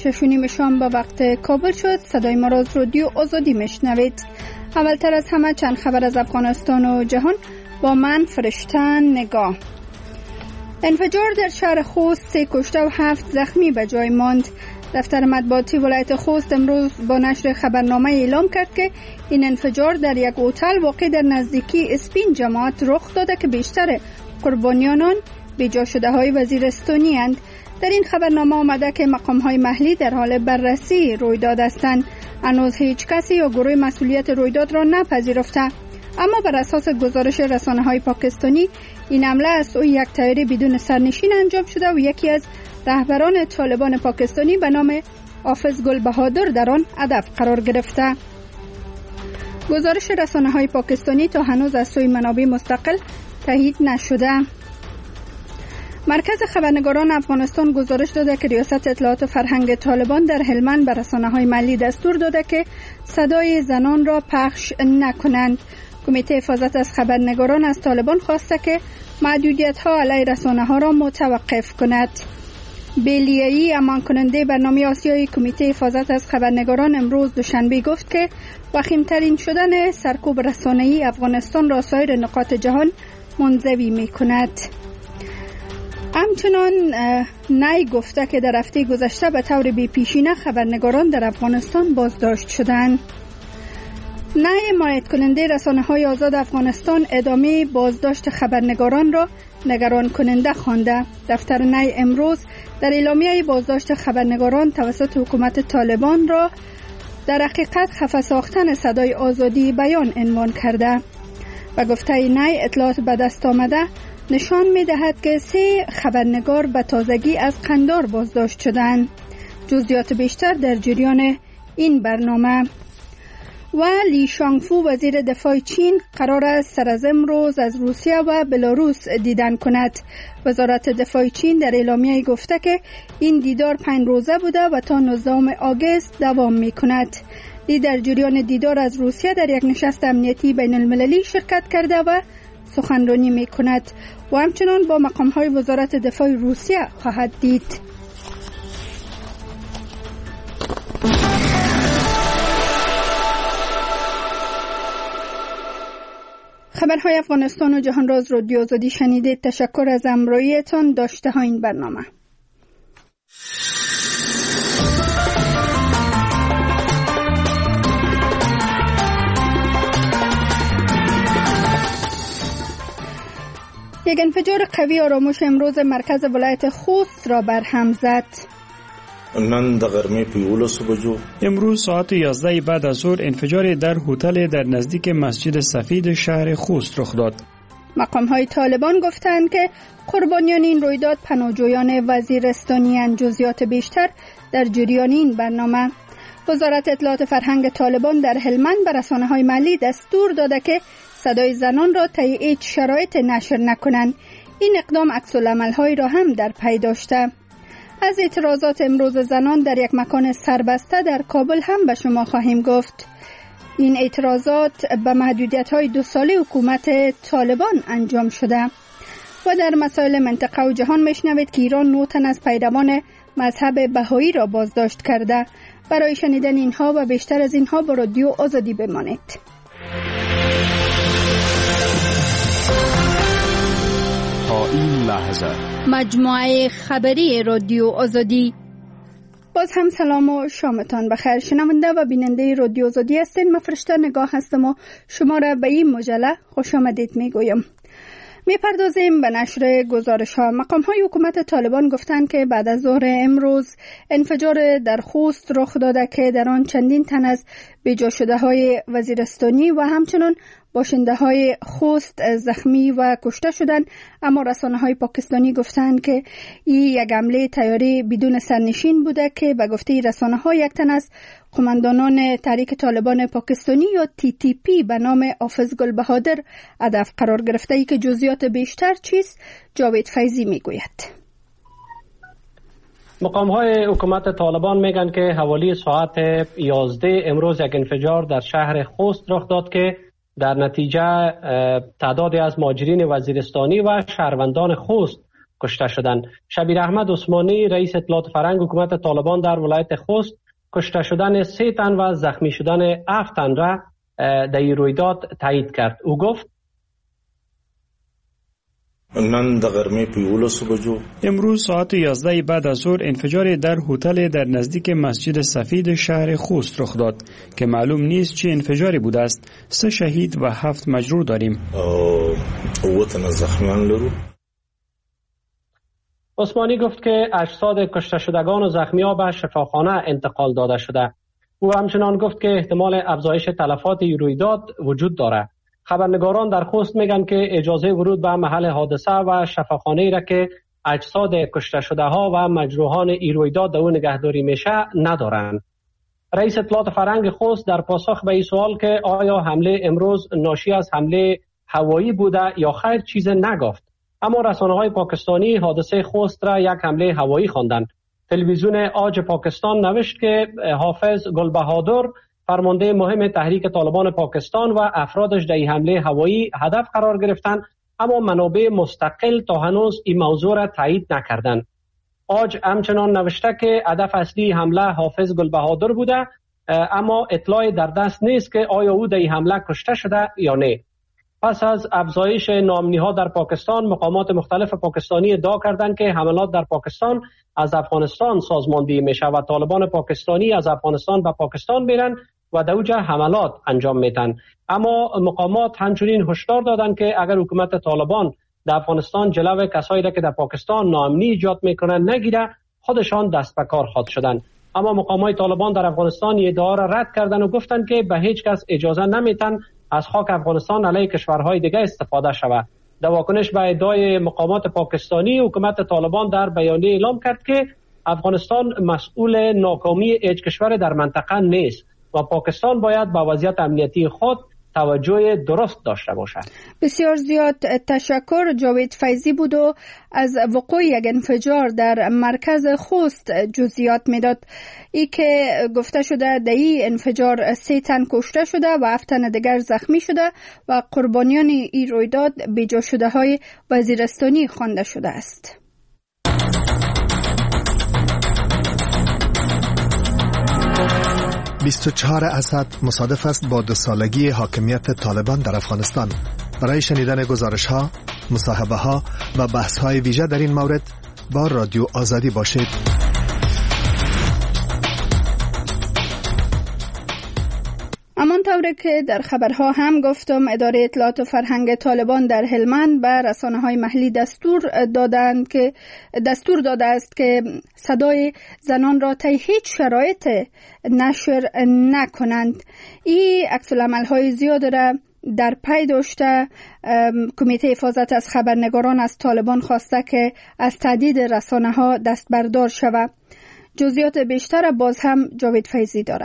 6:30 شام به وقت کابل شد. صدای ما را از رادیو آزادی میشنوید. اولتر از همه چند خبر از افغانستان و جهان با من فرشتن نگاه. انفجار در شهر خوست 3 کشته و 7 زخمی به جای ماند. دفتر مطبوعاتی ولایت خوست امروز با نشر خبرنامه اعلام کرد که این انفجار در یک هتل واقع در نزدیکی اسپین جماعت رخ داده که بیشتر قربانیان آن بیجا شده های وزیرستانی اند. در این خبرنامه آمده که مقام های محلی در حال بررسی رویداد هستند. هنوز هیچ کسی یا گروه مسئولیت رویداد را نپذیرفته، اما بر اساس گزارش رسانه های پاکستانی این حمله از سوی یک طیاره بدون سرنشین انجام شده و یکی از رهبران طالبان پاکستانی به نام حافظ گل بهادر در آن هدف قرار گرفته. گزارش رسانه های پاکستانی تا هنوز از سوی منابع مستقل تایید نشده. مرکز خبرنگاران افغانستان گزارش داده که ریاست اطلاعات و فرهنگ طالبان در هلمند به رسانه‌های محلی دستور داده که صدای زنان را پخش نکنند. کمیته حفاظت از خبرنگاران از طالبان خواسته که محدودیت‌ها علیه رسانه‌ها را متوقف کند. بیلیایی امان کننده برنامه آسیایی کمیته حفاظت از خبرنگاران امروز دوشنبه گفت که وخیم‌ترین شدن سرکوب رسانه‌ای افغانستان را سایر نقاط جهان منزوی می‌کند. همچنان نای گفته که در هفته گذشته به طور بی‌پیشینه خبرنگاران در افغانستان بازداشت شدند. نای حمایت کننده رسانه‌های آزاد افغانستان ادامه بازداشت خبرنگاران را نگران کننده خوانده. دفتر نای امروز در اعلامیه بازداشت خبرنگاران توسط حکومت طالبان را در حقیقت خفه ساختن صدای آزادی بیان عنوان کرده. و گفته نای اطلاعات به دست آمده نشان می دهد که 3 خبرنگار به تازگی از قندار بازداشت شدند. جزئیات بیشتر در جریان این برنامه. و لی شانگفو وزیر دفاع چین قرار است سر از امروز از روسیه و بلاروس دیدن کند. وزارت دفاع چین در اعلامیه گفته که این دیدار 5 روزه بوده و تا 19 آگوست دوام می کند. لی در جریان دیدار از روسیه در یک نشست امنیتی بین المللی شرکت کرده و سخنرانی می کند و همچنان با مقام های وزارت دفاع روسیه خواهد دید. خبرهای افغانستان و جهان را از رادیو آزادی شنیدید. تشکر از همراهیتان. داشته ها این برنامه. یک انفجار قوی آرامش امروز مرکز ولایت خوست را برهم زد. نن د غرمې په 11 بجو امروز ساعت 11 بعد از ظهر انفجار در هتل در نزدیک مسجد سفید شهر خوست رخ داد. مقام های طالبان گفتند که قربانیان این رویداد پناهجویان وزیرستانی اند. جزئیات بیشتر در جریان این برنامه. وزارت اطلاعات فرهنگ طالبان در هلمند به رسانه‌های محلی دستور داده که صدای زنان را طی هیچ شرایط نشر نکنند. این اقدام عکس‌العمل‌هایی را هم در پی داشته. از اعتراضات امروز زنان در یک مکان سربسته در کابل هم به شما خواهیم گفت. این اعتراضات به محدودیت‌های 2 ساله حکومت طالبان انجام شده. و در مسائل منطقه و جهان میشنوید که ایران 9 تن از پیروان مذهب بهایی را بازداشت کرده. برای شنیدن اینها و بیشتر از اینها با رادیو آزادی بمانید. تا این لحظه مجموعه خبری رادیو آزادی. باز هم سلام و شامتان بخیر. شنونده و بیننده رادیو آزادی هستین. من فرشته نگاه هستم و شما را به این مجله خوش آمدید میگویم. میپردازیم به نشر گزارش ها. مقام های حکومت طالبان گفتند که بعد از ظهر امروز انفجار در خوست رخ داده که در آن چندین تن از بیجا شده های وزیرستانی و همچنان باشنده های خوست زخمی و کشته شدند. اما رسانه های پاکستانی گفتند که این یک حمله طیاره بدون سرنشین بوده که به گفته رسانه ها یک تن از قماندانان تحریک طالبان پاکستانی یا TTP به نام حافظ گل بهادر هدف قرار گرفته. ای که جزئیات بیشتر چیست جاوید فیضی میگوید. مقام های حکومت طالبان میگن که حوالی ساعت 11 امروز یک انفجار در شهر خوست رخ داد که در نتیجه تعدادی از مهاجرین وزیرستانی و شهروندان خوست کشته شدند. شبیر احمد عثمانی رئیس اطلاعات فرهنگ حکومت طالبان در ولایت خوست کشته شدن 3 تن و زخمی شدن 7 تن را در این رویداد تایید کرد. او گفت نن د غرمې په 11 بجو امروز ساعت 11 بعد از ظهر انفجار در هتل در نزدیک مسجد سفید شهر خوست رخ داد که معلوم نیست چه انفجاری بوده است. 3 شهید و 7 مجروح داریم. او تن زخمیان لرو. عثمانی گفت که اجساد کشته شدگان و زخمی‌ها به شفاخانه انتقال داده شده. او همچنان گفت که احتمال افزایش تلفات این رویداد وجود دارد. خبرنگاران در خوست میگن که اجازه ورود به محل حادثه و شفاخانه‌ای را که اجساد کشته شده ها و مجروحان این رویداد در او نگهداری میشه ندارند. رئیس اطلاعات فرهنگ خوست در پاسخ به این سوال که آیا حمله امروز ناشی از حمله هوایی بوده یا خیر چیز نگفت. اما رسانه‌های پاکستانی حادثه خوست را یک حمله هوایی خواندند. تلویزیون آج پاکستان نوشت که حافظ گلبهادر فرمانده مهم تحریک طالبان پاکستان و افرادش در این حمله هوایی هدف قرار گرفتند، اما منابع مستقل تا هنوز این موضوع را تایید نکردند. آج همچنان نوشته که هدف اصلی حمله حافظ گلبهادر بوده، اما اطلاعی در دست نیست که آیا او در این حمله کشته شده یا نه. پس از افزایش ناامنی‌ها در پاکستان، مقامات مختلف پاکستانی ادعا کردند که حملات در پاکستان از افغانستان سازماندهی میشه و طالبان پاکستانی از افغانستان به پاکستان میرن و در اونجا حملات انجام میدن. اما مقامات همچنین هشدار دادند که اگر حکومت طالبان در افغانستان جلوی کسایی را که در پاکستان ناامنی ایجاد میکنن نگیره، خودشان دست به کار خواهد شدند. اما مقامات طالبان در افغانستان این ادعا را رد کردند و گفتند که به هیچ کس اجازه نمیتن از خاک افغانستان علیه کشورهای دیگه استفاده شود. در واکنش به ادعای مقامات پاکستانی، حکومت طالبان در بیانیه اعلام کرد که افغانستان مسئول ناکامی هیچ کشور در منطقه نیست و پاکستان باید به وضعیت امنیتی خود توجه درست داشته باشد. بسیار زیاد تشکر. جاوید فیضی بود و از وقوع یک انفجار در مرکز خوست جزئیات میداد. ای که گفته شده در این انفجار 3 تن کشته شده و 7 تن دیگر زخمی شده و قربانیان این رویداد بیجا شده های وزیرستانی خوانده شده است. 24 اسد مصادف است با 2 سالگی حاکمیت طالبان در افغانستان. برای شنیدن گزارش ها، مصاحبه ها و بحث های ویژه در این مورد با رادیو آزادی باشید. همانطور که در خبرها هم گفتم، اداره اطلاعات و فرهنگ طالبان در هلمند به رسانه‌های محلی دستور داده است که صدای زنان را طی هیچ شرایط نشر نکنند. این عکس‌العمل‌های زیاد را در پی داشته کمیته حفاظت از خبرنگاران از طالبان خواسته که از تهدید رسانه‌ها دست بردار شود. جزئیات بیشتر باز هم جاوید فیضی داره.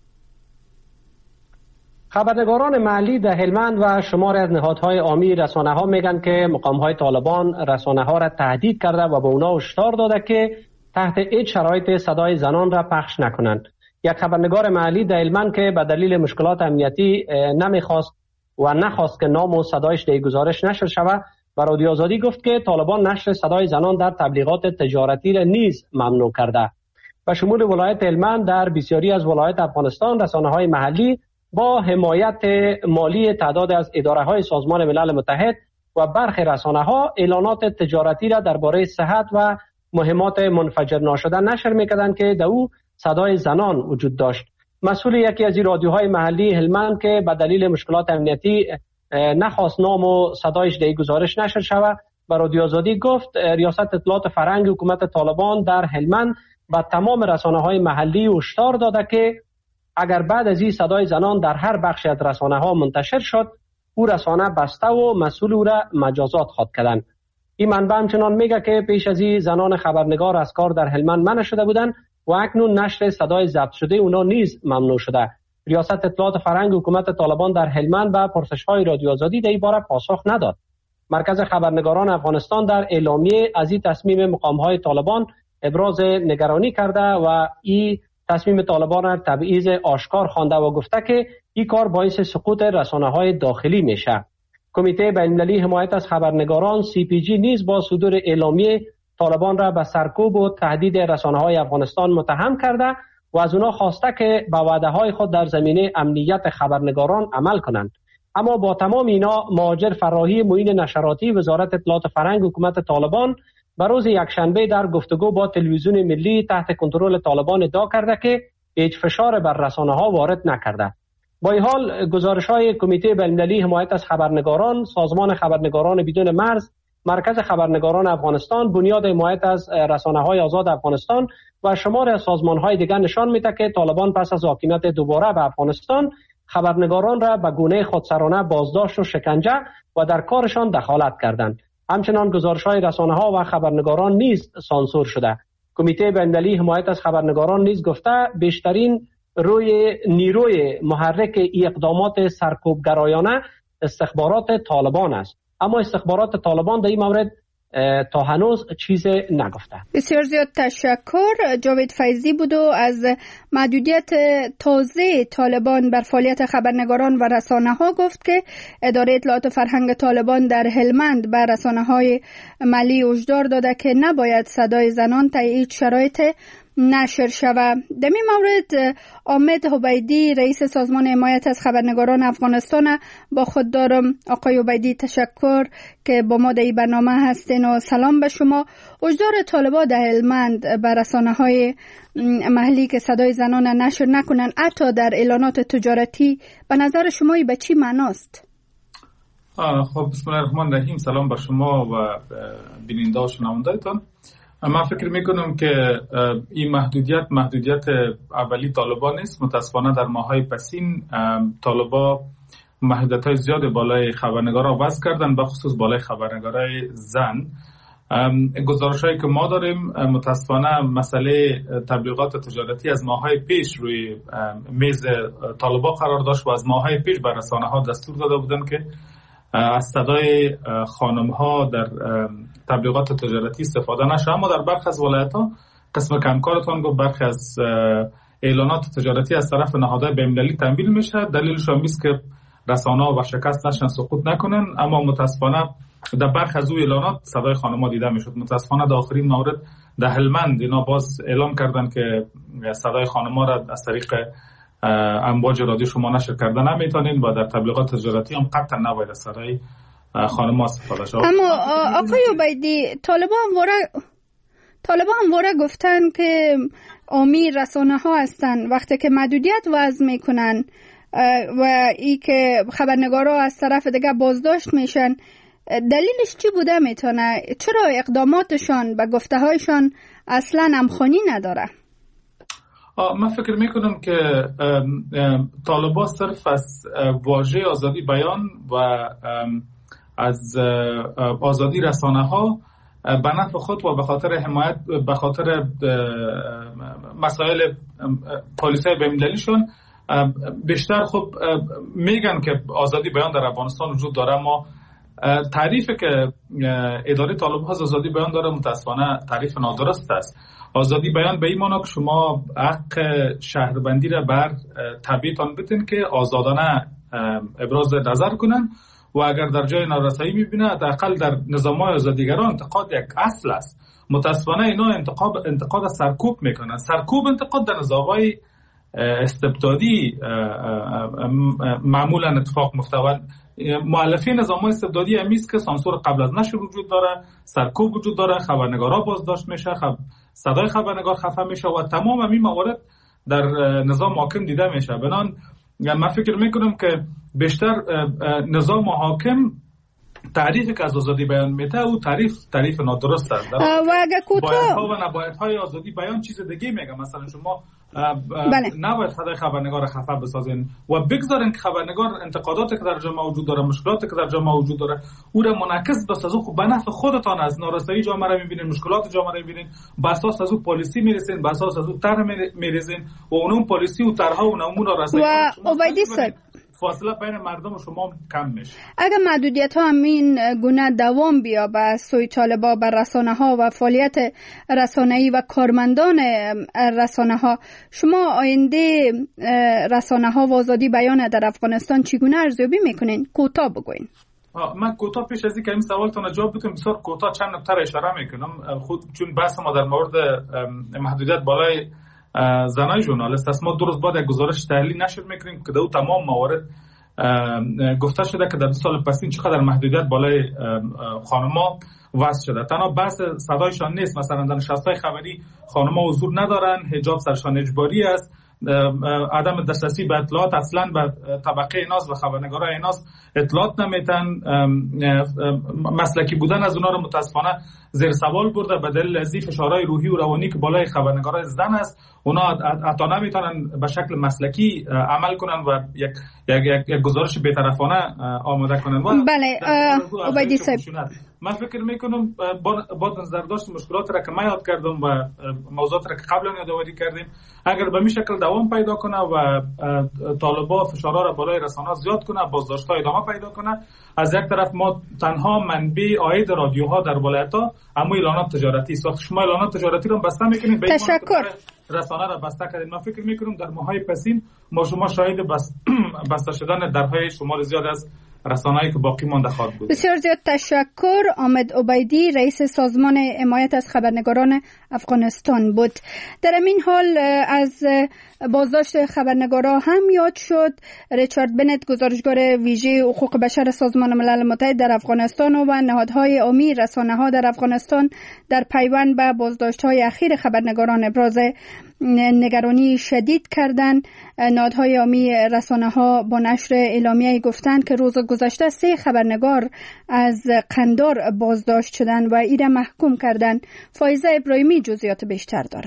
خبرنگاران محلی در هلمند و شماری از نهادهای عامی رسانه‌ها میگن که مقام‌های طالبان رسانه‌ها را تهدید کرده و به اونا هشدار داده که تحت هیچ شرایط صدای زنان را پخش نکنند. یک خبرنگار محلی در هلمند که به دلیل مشکلات امنیتی نخواست که نام و صدایش در گزارش نشر شود، و رادیو آزادی گفت که طالبان نشر صدای زنان در تبلیغات تجارتی را نیز ممنوع کرده. و شمول ولایت هلمند در بسیاری از ولایات افغانستان رسانه‌های محلی با حمایت مالی تعداد از اداره‌های سازمان ملل متحد و برخی رسانه‌ها اعلانات تجارتی را درباره صحت و مهمات منفجر ناشده نشر می‌کردند که در او صدای زنان وجود داشت. مسئول یکی از این رادیوهای محلی هلمند که به دلیل مشکلات امنیتی نخواست نام و صدایش در گزارش نشر شود، به رادیو آزادی گفت ریاست اطلاعات فرهنگ حکومت طالبان در هلمند به تمام رسانه‌های محلی هشدار داده که اگر بعد از این صدای زنان در هر بخش از رسانه‌ها منتشر شد، او رسانه بسته و مسئول او را مجازات خواهد کردند. این منبع همچنان میگه که پیش از این زنان خبرنگار از کار در هلمند منع شده بودند و اکنون نشر صدای ضبط شده اونا نیز ممنوع شده. ریاست اطلاعات فرهنگ حکومت طالبان در هلمند به پرسش‌های رادیو آزادی در این باره پاسخ نداد. مرکز خبرنگاران افغانستان در اعلامیه از این تصمیم مقام‌های طالبان ابراز نگرانی کرده و این تصمیم طالبان را تبعیض آشکار خوانده و گفته که این کار باعث سقوط رسانه‌های داخلی میشه. کمیته بین‌المللی حمایت از خبرنگاران CPG نیز با صدور اعلامیه طالبان را به سرکوب و تهدید رسانه‌های افغانستان متهم کرده و از اونا خواسته که به وعده‌های خود در زمینه امنیت خبرنگاران عمل کنند. اما با تمام اینا مهاجر فراهی معین نشراتی وزارت اطلاعات فرهنگ حکومت طالبان به روز یکشنبه در گفتگو با تلویزیون ملی تحت کنترل طالبان ادعا کرده که هیچ فشار بر رسانه‌ها وارد نکرده. با این حال گزارش‌های کمیته بین‌المللی حمایت از خبرنگاران، سازمان خبرنگاران بدون مرز، مرکز خبرنگاران افغانستان، بنیاد حمایت از رسانه‌های آزاد افغانستان و شمار از سازمان‌های دیگر نشان می‌دهد که طالبان پس از حاکمیت دوباره به افغانستان خبرنگاران را به گونه خودسرانه بازداشت و شکنجه و در کارشان دخالت کردند. همچنان گزارش‌های رسانه‌ها و خبرنگاران نیز سانسور شده. کمیته بین‌المللی حمایت از خبرنگاران نیز گفته بیشترین روی نیروی محرک اقدامات سرکوبگرایانه استخبارات طالبان است. اما استخبارات طالبان در این مورد تا هنوز چیز نگفته. بسیار زیاد تشکر. جاوید فیضی بود و از محدودیت تازه طالبان بر فعالیت خبرنگاران و رسانه ها گفت که اداره اطلاعات فرهنگ طالبان در هلمند بر رسانه های ملی هشدار داده که نباید صدای زنان تا هیچ شرایط نشر شود. در این مورد حامد حبیدی رئیس سازمان حمایت از خبرنگاران افغانستان با خود دارم. آقای حبیدی تشکر که با ما در این برنامه هستین و سلام به شما. هشدار طالبان در هلمند بر رسانه‌های محلی که صدای زنان نشر نکنن حتی در اعلانات تجارتی به نظر شما به چی معناست؟ خب بسم الله الرحمن الرحیم. سلام بر شما و بیننده و شنونده‌تان. من فکر میکنم که این محدودیت اولی طالبان نیست. متاسفانه در ماهای پسین طالبان محدودیت‌های زیاد بالای خبرنگارا وضع کردن، به خصوص بالای خبرنگارای زن. گزارش‌هایی که ما داریم متاسفانه مسئله تبلیغات تجارتی از ماهای پیش روی میز طالبان قرار داشت و از ماهای پیش به رسانه‌ها دستور داده بودن که از صدای خانم‌ها در تبلیغات تجارتی استفاده نشه. اما در برخی از ولایت‌ها قسم کمکارتان گفت برخی از اعلانات تجارتی از طرف نهادهای بین‌المللی تمویل میشه. دلیلش هم است که رسانه‌ها و شکست نشن، سقوط نکنن. اما متاسفانه در برخی از اعلانات صدای خانم‌ها دیده میشد. متاسفانه در آخرین مورد در هلمند اینا باز اعلام کردن که صدای خانم‌ها را از طریق امواج رادیو شما نشر کردن نمیتونین و در تبلیغات تجارتی هم قطعا نباید از صدای خانم‌ها استفاده شد. اما آقای عبیدی، طالبان همواره گفتن که عامی رسانه‌ها هستن وقتی که محدودیت وضع میکنن و ای که خبرنگارا از طرف دیگه بازداشت میشن. دلیلش چی بوده میتونه؟ چرا اقداماتشان و گفته‌هایشان اصلا همخوانی نداره؟ من فکر میکنم که طالبان صرف از واژه آزادی بیان و از آزادی رسانه ها به نفع خود و به خاطر حمایت به خاطر مسائل پالیسای بین‌المللیشون بیشتر خب میگن که آزادی بیان در افغانستان وجود داره. اما تعریفی که اداره طالبان از آزادی بیان داره متاسفانه تعریف نادرست است. آزادی بیان به این معنی که شما حق شهروندی را بر طبیعتان بتین که آزادانه ابراز نظر کنن و اگر در جای نارسایی میبینه حداقل در نظام‌های آزادیگرا انتقاد یک اصل است. متاسفانه اینا انتقاد سرکوب میکنن. سرکوب انتقاد در نظام‌های استبدادی معمولا اتفاق میفته. مؤلفین نظام‌های استبدادی همیست که سانسور قبل از نشر وجود داره، سرکوب وجود داره، خبرنگارا بازداشت میشه، صدای خبرنگار خفه میشه و تمام همین موارد در نظام حاکم دیده میشه. بنان من فکر میکنم که بیشتر نظام حاکم تعریفی که از آزادی بیان میده او تعریف نادرست است. و اگر بایدها و نبایدهای آزادی بیان چیز دیگه میگه. مثلا شما نباید صدای خبرنگار خفه بسازین و بگذارین که خبرنگار انتقاداتی که در جامعه وجود داره، مشکلاتی که در جامعه وجود داره او را منعکس بسازه. خب به نفع خودتان از نارسایی جامعه را میبینین، مشکلات جامعه را میبینین، به اساس از او پالیسی میرسین، به اساس از او طرح میریزین و اون پالیسی و طرحها و نمونه رسایی و عبیدی صاحب فاصله بین مردم و شما کم میشه. اگر محدودیت ها همین گونه دوام بیابه از سوی طالبان بر رسانه ها و فعالیت رسانه‌ای و کارمندان رسانه ها، شما آینده رسانه ها و آزادی بیان در افغانستان چگونه ارزیابی میکنین؟ کوتاه بگوین. من کوتاه پیش از اینکه این سوالتون جواب بدم بسیار کوتاه چند نکته را اشاره میکنم. خود چون بحث ما در مورد محدودیت بالای زنای ژورنالیست است، ما 2 روز بعد یک گزارش تحلیلی نشر میکنیم که در تمام موارد گفته شده که در 2 سال پسین چقدر محدودیت بالای خانم‌ها وضع شده. تنها بحث صدایشان نیست، مثلا در نشست‌های خبری خانم‌ها حضور ندارن، حجاب سرشان اجباری است، عدم دسترسی به اطلاعات، اصلا به طبقه ایناس و خبرنگارای ایناس اطلاعات نمیتن، مسلکی بودن از اونها رو متاسفانه زیر سوال برده به دلیل از فشارهای روحی و روانی که بالای خبرنگارای زن است. اونا حتی نمیتونن به شکل مسلکی عمل کنن و یک گزارش بی‌طرفانه آماده کنن. بله عبیدی صاحب، من فکر میکنم با نظر داشت مشکلات را که من یاد کردم و موضوعات را که قبلا یادآوری کردیم، اگر به این شکل دوام پیدا کنه و طالبان فشارها را بالای رسانه‌ها زیاد کنه، بازداشت‌ها ادامه پیدا کنه، از یک طرف ما تنها منبع عاید رادیوها در ولایت‌ها اما اعلانات تجارتی است. شما اعلانات تجارتی را بسته می‌کنید، تشکر. رسانه را بسته کردید. من فکر می‌کنم در ماهای پسین ما شما شاهد بسته شدن درهای شمار زیاد از رسانه‌ای که باقی مانده خواهد بود. بسیار زیاد تشکر. حامد عبیدی رئیس سازمان حمایت از خبرنگاران افغانستان بود. در این حال از بازداشت خبرنگاران هم یاد شد. ریچارد بنت گزارشگر ویژه حقوق بشر سازمان ملل متحد در افغانستان و نهادهای عامی رسانه‌ها در افغانستان در پیوند به بازداشت‌های اخیر خبرنگاران ابراز نگرانی شدید کردند. نهادهای عامی رسانه‌ها با نشر اعلامیه گفتند که روز گذشته 3 خبرنگار از قندار بازداشت شدند و ایره محکوم کردند. فایزه ابراهیمی جزئیات بیشتر داره.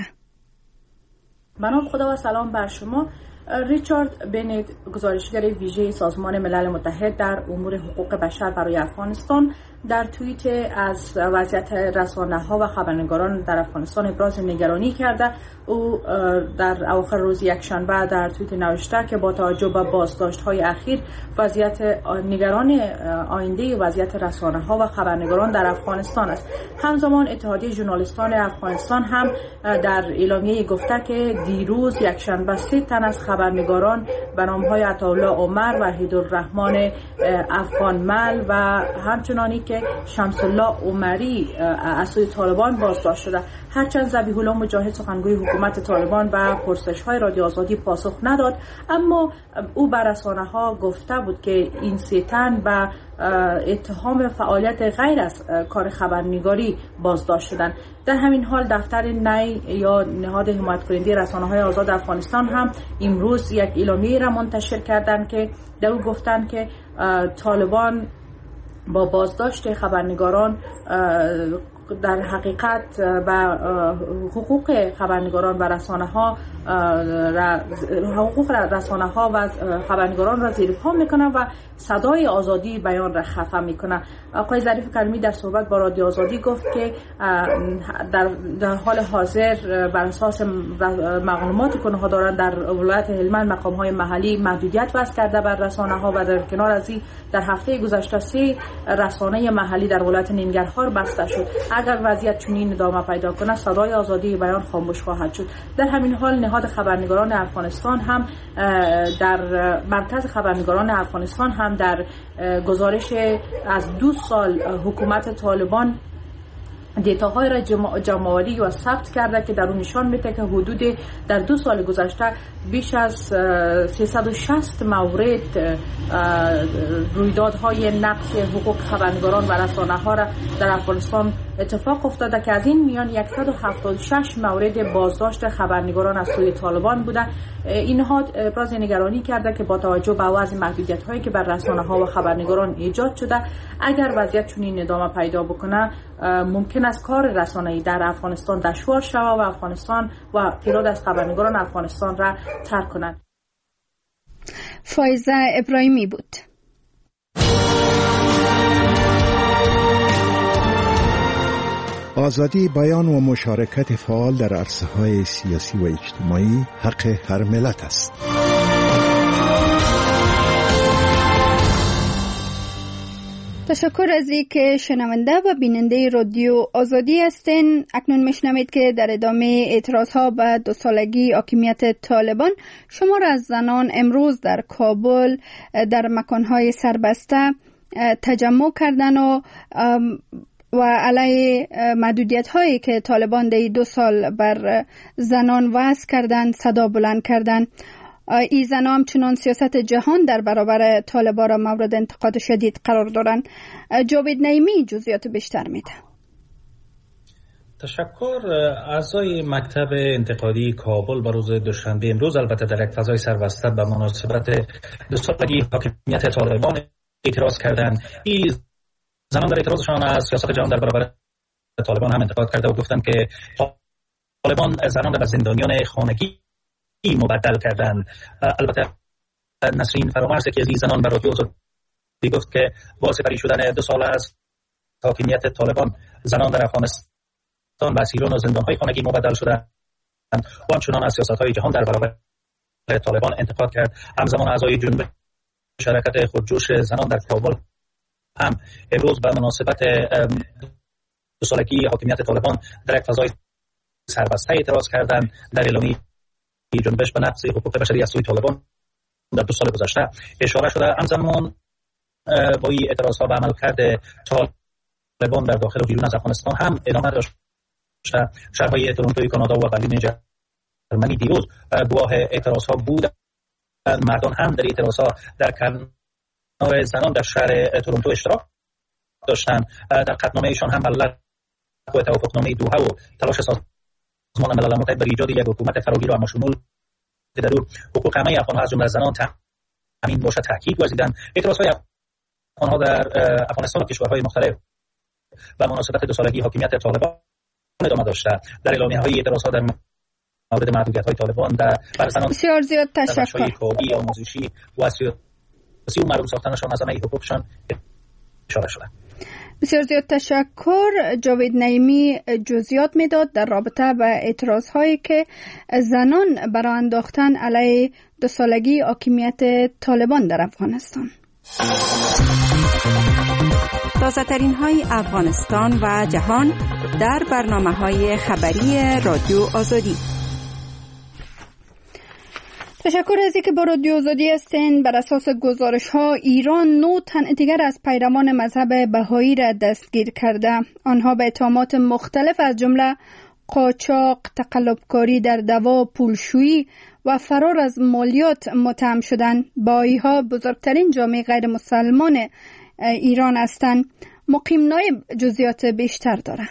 به نام خدا و سلام بر شما. ریچارد بنت گزارشگر ویژه سازمان ملل متحد در امور حقوق بشر برای افغانستان در توییت از وضعیت رسانه‌ها و خبرنگاران در افغانستان ابراز نگرانی کرده. او در اواخر روز یکشنبه در توییت نوشته که با توجه به بازداشت‌های اخیر وضعیت نگران آینده وضعیت رسانه‌ها و خبرنگاران در افغانستان است. همزمان اتحادیه ژورنالیستان افغانستان هم در اعلامیه گفته که دیروز یکشنبه 3 تن از خبرنگاران به نام‌های عطاالله عمر و حیدالرحمن افغانمل و همچنانی که شمس الله عمری از سوی طالبان بازداشت شده. هرچند ذبیح الله مجاهد سخنگوی حکومت طالبان به پرسش‌های رادیو آزادی پاسخ نداد، اما او بر رسانه‌ها گفته بود که این 3 تن به اتهام فعالیت غیر از کار خبرنگاری بازداشت شدند. در همین حال دفتر نی یا نهاد حمایت کننده رسانه‌های آزاد افغانستان هم امروز یک اعلامیه را منتشر کردند که در او گفتند که طالبان با بازداشت خبرنگاران در حقیقت و حقوق خبرنگاران و رسانه‌ها حقوق رسانه‌ها و خبرنگاران را زیر پا میکنه و صدای آزادی بیان را خفه میکنه. آقای ظریف کریمی در صحبت با رادیو آزادی گفت که در حال حاضر بر اساس معلوماتی که اونها دارن در ولایت هلمند مقام‌های محلی محدودیت وضع کرده بر رسانه‌ها و در کنار از این در هفته گذشته 3 رسانه محلی در ولایت ننگرهار بسته شد. اگر وضعیت چنین ادامه پیدا کنه صدای آزادی بیان خاموش خواهد شد. در همین حال نهاد خبرنگاران افغانستان هم در مرکز خبرنگاران افغانستان هم در گزارش از 2 سال حکومت طالبان دیتاهای را جمع‌آوری و ثبت کرده که در اون نشان میده که حدود در 2 سال گذشته بیش از 360 مورد رویدادهای نقض حقوق خبرنگاران و رسانه‌ها را در افغانستان اتفاق افتاده که از این میان 176 مورد بازداشت خبرنگاران از سوی طالبان بوده. این نهاد ابراز نگرانی کرده که با توجه به وضع محدودیت‌هایی که بر رسانه‌ها و خبرنگاران ایجاد شده، اگر وضعیت چنین ادامه پیدا بکنه ممکن است کار رسانه‌ای در افغانستان دشوار شود و افغانستان و تعداد از خبرنگاران افغانستان را ترک کنند. فایزه ابراهیمی بود. آزادی بیان و مشارکت فعال در عرصه‌های سیاسی و اجتماعی حق هر ملت است. تشکر از اینکه شنونده و بیننده رادیو آزادی هستین. اکنون میشنوید که در ادامه اعتراضها به 2 سالگی حاکمیت طالبان شمار از زنان امروز در کابل در مکانهای سربسته تجمع کردن و علیه محدودیت هایی که طالبان در 2 سال بر زنان وضع کردن صدا بلند کردن. این زنان همچنان سیاست جهان در برابر طالبان را مورد انتقاد شدید قرار دارند. جاوید نعیمی جزئیات بیشتر میده. تشکر. اعضای مکتب انتقادی کابل به روز دوشنبه امروز البته در یک فضای سربسته به مناسبت 2 سالگی حاکمیت طالبان اعتراض کردند. این زنان در اعتراضشان از سیاست جهان در برابر طالبان هم انتقاد کرده و گفتند که طالبان زنان را به زندانیان خانگی مبدل کردند. البته نسرین فرامرز که از این زنان به رادیو آزادی گفت که با سپری شدن 2 سال از حاکمیت طالبان زنان در افغانستان و اسیران و زندانهای خانگی مبدل شدند و همچنان از سیاست‌های جهان در برابر طالبان انتقاد کرد. همزمان اعضای جنبش حرکت خودجوش زنان در کابل هم امروز به مناسبت 2 سالگی حاکمیت طالبان در یک فضای سربسته اعتراض کردند. در اعلامیه جنبش به نقض حقوق بشری از سوی طالبان در 2 سال گذشته اشاره شده. همزمان با این اعتراض‌ها به عملکرد طالبان در داخل و بیرون از افغانستان هم ادامه داشت. شهرهای تورنتو کانادا و برلین جرمنی دیروز گواه اعتراض‌ها بودند. مردان هم در اعتراض‌ها در کنار زنان در شهر تورنتو اشتراک داشتند. در قطعنامه ایشان هم بلغ و توافقنامه دوحه و تلاش سازمان ملل متحد برای ایجاد یک حکومت فراگیر و همشمول که در او حقوق همه افغان‌ها از جمله زنان تامین باشد تاکید ورزیدند. اعتراض‌های افغان‌ها در افغانستان و کشورهای مختلف و مناسبت 2 سالگی حاکمیت طالبان ادامه داشته. در اعلامیه‌های اعتراض‌ها در مورد محدودیت‌های طالبان بر زنان بسیار زیاد تشکر. کاری آموزشی و سیاسی و معلوم ساختنشان از همه حقوقشان اشاره شده. بسیار زیاد تشکر. جاوید نعیمی جزئیات میداد در رابطه با اعتراض‌هایی که زنان برای انداختن علیه 2 سالگی حاکمیت طالبان در افغانستان. تازه‌ترین های افغانستان و جهان در برنامه‌های خبری رادیو آزادی. تشکر از اینکه با رادیو آزادی هستین. بر اساس گزارش‌ها ایران 9 تن دیگر از پیروان مذهب بهایی را دستگیر کرده. آنها به اتهامات مختلف از جمله قاچاق، تقلبکاری در دوا، پولشویی و فرار از مالیات متهم شدند. بهایی‌ها بزرگترین جامعه غیر مسلمان ایران هستند. مقیم نایب جزئیات بیشتر داره.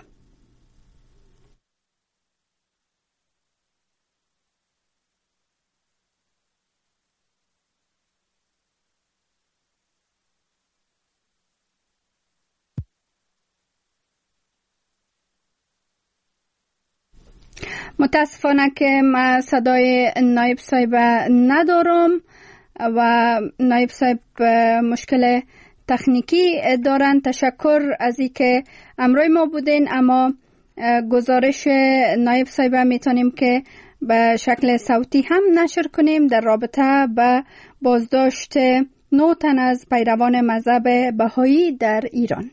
متاسفانه که من صدای نایب صاحب ندارم و نایب صاحب مشکل تکنیکی دارن. تشکر از اینکه همراه ما بودین، اما گزارش نایب صاحب میتونیم که به شکل صوتی هم نشر کنیم در رابطه به بازداشت 9 تن از پیروان مذهب بهایی در ایران.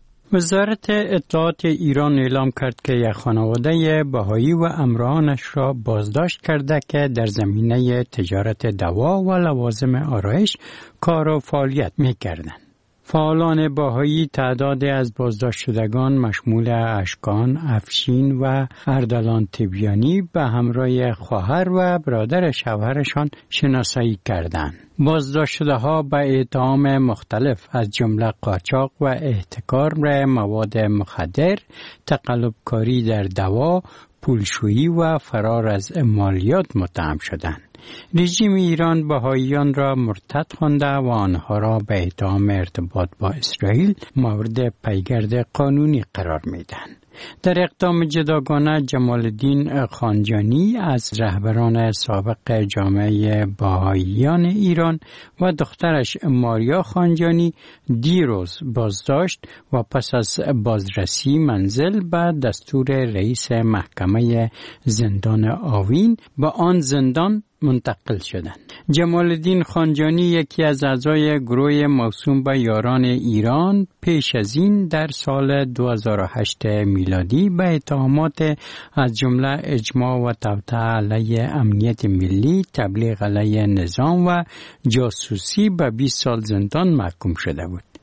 وزارت اطلاعات ایران اعلام کرد که یک خانواده بهایی و همراهانش را بازداشت کرده که در زمینه تجارت دوا و لوازم آرایش کار و فعالیت می‌کردند. فعالان بهایی تعدادی از بازداشت شدگان مشمول اشکان، افشین و اردلان تبیانی به همراه خواهر و برادر شوهرشان شناسایی کردند. بازداشت شده ها به اتهام مختلف از جمله قاچاق و احتکار مواد مخدر، تقلبکاری در دوا، پولشویی و فرار از مالیات متهم شدند. رژیم ایران بهاییان را مرتد خوانده و آنها را به اتهام ارتباط با اسرائیل مورد پیگرد قانونی قرار میدهند. در اقدام جداگانه جمال الدین خانجانی از رهبران سابق جامعه بهاییان ایران و دخترش ماریا خانجانی دیروز بازداشت و پس از بازرسی منزل به دستور رئیس محکمه زندان آوین به آن زندان منتقل شدند. جمال الدین خانجانی یکی از اعضای گروه موسوم به یاران ایران پیش از این در سال 2008 میلادی به اتهامات از جمله اجماع و توطئه علیه امنیت ملی، تبلیغ علیه نظام و جاسوسی به 20 سال زندان محکوم شده بود.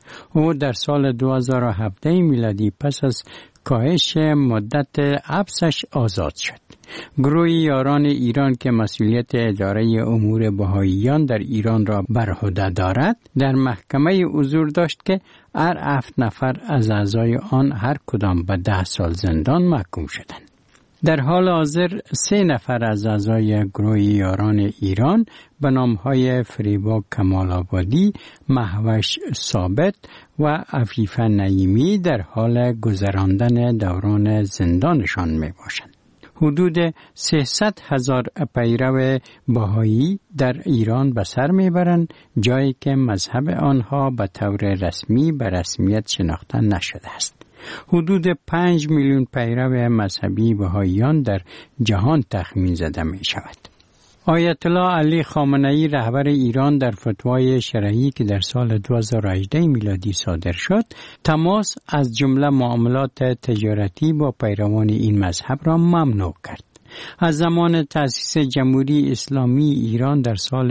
او در سال 2017 میلادی پس از کاهش مدت حبسش آزاد شد. گروه یاران ایران که مسئولیت اداره امور بهائیان در ایران را بر عهده دارد در محکمه حضور داشت که هر 7 نفر از اعضای آن هر کدام به 10 سال زندان محکوم شدند. در حال حاضر 3 نفر از اعضای گروه یاران ایران به نامهای فریبا کمال آبادی، مهوش ثابت و عفیفه نعیمی در حال گذراندن دوران زندانشان می باشند. حدود 300,000 پیرو بهایی در ایران به سر میبرند، جایی که مذهب آنها به طور رسمی به رسمیت شناخته نشده است. حدود 5 میلیون پیرو مذهبی بهاییان در جهان تخمین زده می شود. آیت الله علی خامنه‌ای رهبر ایران در فتوای شرعی که در سال 2018 میلادی صادر شد، تماس از جمله معاملات تجارتی با پیروان این مذهب را ممنوع کرد. از زمان تأسیس جمهوری اسلامی ایران در سال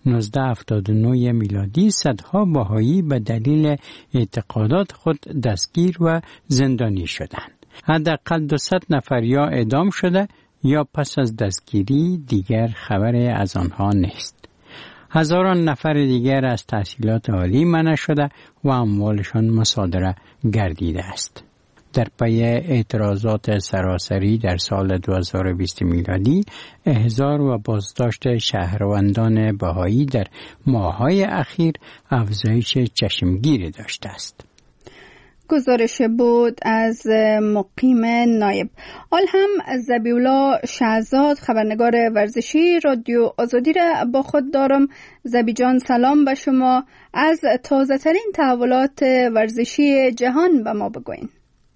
1979 میلادی صدها بهایی به دلیل اعتقادات خود دستگیر و زندانی شدند. حداقل 200 نفر یا اعدام شده یا پس از دستگیری دیگر خبری از آنها نیست. هزاران نفر دیگر از تحصیلات عالی منع شده و اموالشان مصادره گردیده است. در پی اعتراضات سراسری در سال 2020 میلادی، احضار و بازداشت شهروندان بهایی در ماه‌های اخیر افزایش چشمگیری داشته است. گزارش بود از مقیم نایب. حال هم زبیولا شهزاد خبرنگار ورزشی رادیو آزادی را با خود دارم. زبی جان سلام به شما. از تازه ترین تحولات ورزشی جهان به ما بگوین.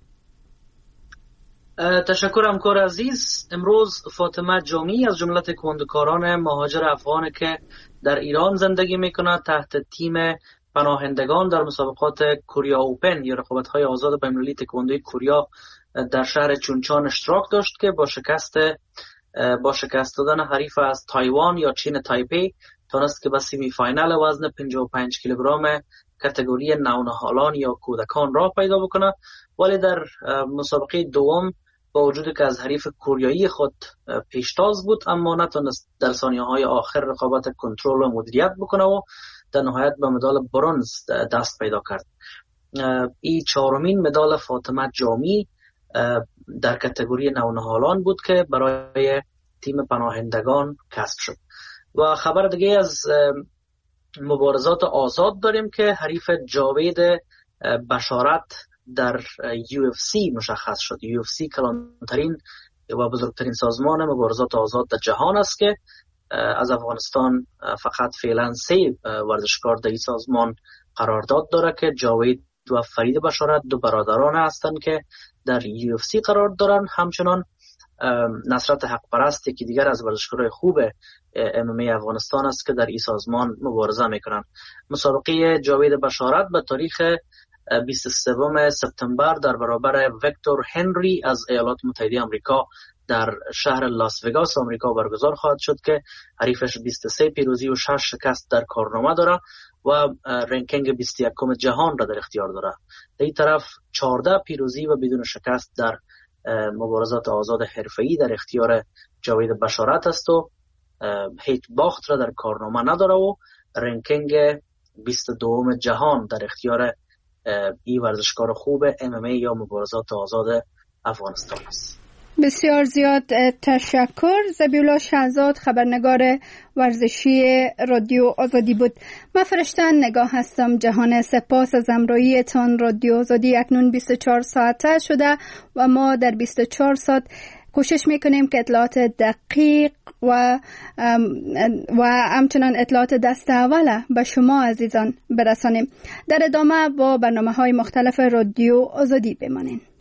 تشکر همکار عزیز. امروز فاطمه جامی از جمله تکواندوکاران مهاجر افغان که در ایران زندگی میکنه تحت تیم پناهندگان در مسابقات کوریا اوپن یا رقابت‌های آزاد بین‌المللی تکواندوی کوریا در شهر چونچان اشتراک داشت که با شکست دادن حریف از تایوان یا چین تایپی تونست که به سیمی فاینال وزن 55 کیلوگرم کاتگوری نونهالان یا کودکان راه پیدا بکنه، ولی در مسابقه دوم با وجودی که از حریف کوریایی خود پیشتاز بود اما نتونست در ثانیه‌های آخر رقابت کنترل و مدیریت بکنه و در نهایت به مدال برنز دست پیدا کرد. این 4مین مدال فاطمه جامی در کاتگوری نونهالان بود که برای تیم پناهندگان کسب شد. و خبر دیگه از مبارزات آزاد داریم که حریف جاوید بشارت در UFC مشخص شد. UFC کلانترین و بزرگترین سازمان مبارزات آزاد در جهان است که از افغانستان فقط فعلا 3 ورزشکار در این سازمان قرارداد داره که جاوید و فرید بشارت 2 برادران هستند که در UFC قرار دارن. همچنان نصرت حق پرست که دیگر از ورزشکارای خوب MMA افغانستان است که در این سازمان مبارزه میکنن. مسابقه جاوید بشارت به تاریخ 23 سپتامبر در برابر ویکتور هنری از ایالات متحده آمریکا در شهر لاس وگاس آمریکا برگزار خواهد شد که حریفش 23 پیروزی و 6 شکست در کارنامه داره و رنکینگ 21 جهان را در اختیار داره. در این طرف 14 پیروزی و بدون شکست در مبارزات آزاد حرفه‌ای در اختیار جاوید بشارت است و هیچ باخت را در کارنامه نداره و رنکینگ 22 جهان در اختیار این ورزشکار خوب MMA یا مبارزات آزاد افغانستان است. بسیار زیاد تشکر. زبیولا شهزاد خبرنگار ورزشی رادیو آزادی بود. من فرشتن نگاه هستم. جهان سپاس از همراهی تان. رادیو آزادی اکنون 24 ساعته شده و ما در 24 ساعت کوشش میکنیم که اطلاعات دقیق و همچنان اطلاعات دست اول به شما عزیزان برسانیم. در ادامه با برنامه‌های مختلف رادیو آزادی بمانید.